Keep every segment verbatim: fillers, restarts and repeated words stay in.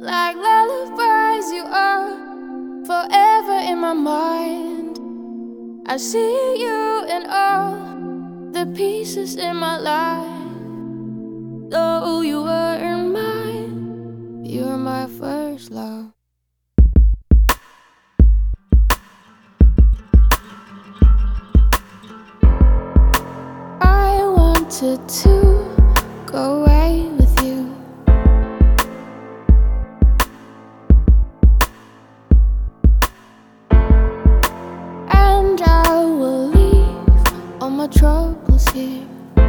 Like lullabies, you are forever in my mind. I see you in all the pieces in my life. Though you weren't mine, you were my first love. I wanted to go away with you, and I will leave all my troubles here.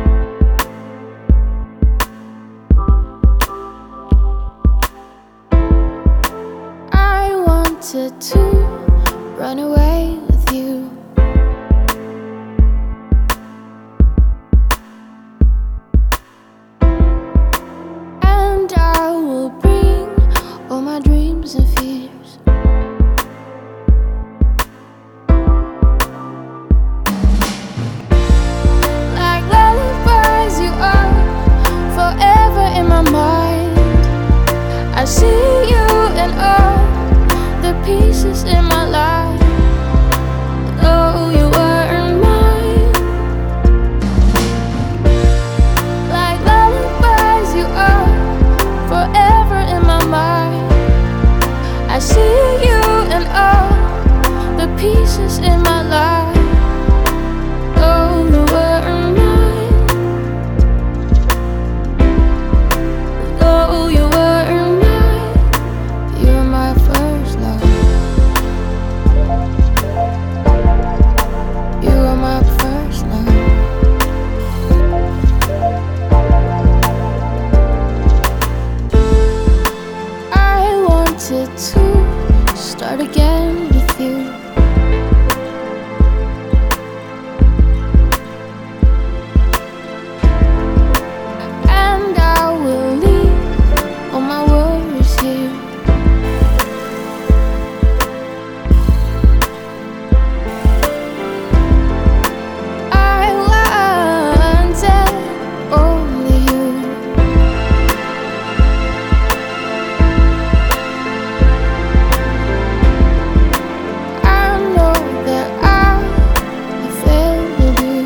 I wanted to run away with you, and I will bring all my dreams and fears. Like lullabies, you are forever in my mind. I see you in all the pieces in my life. Though you weren't mine, like lullabies, you are forever in my mind. I see you in all the pieces in my life. Though you weren't mine, though you weren't mine, you're my first love. You are my first love. I wanted to start again with you, and I will leave all my worries here. I wanted only you. I know that I have failed you,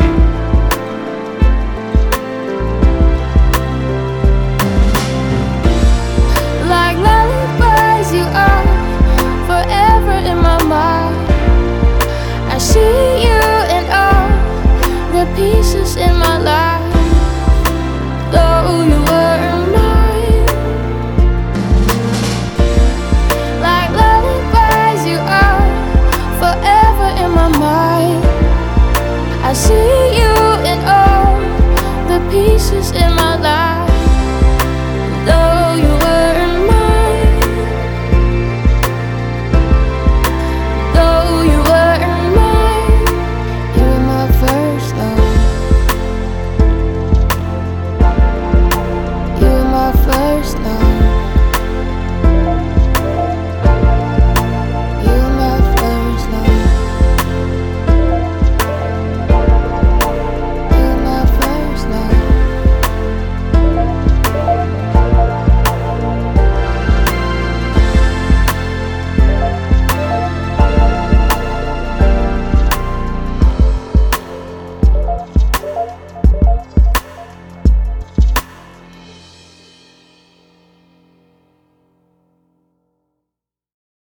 like lullabies, you are forever in my mind. I see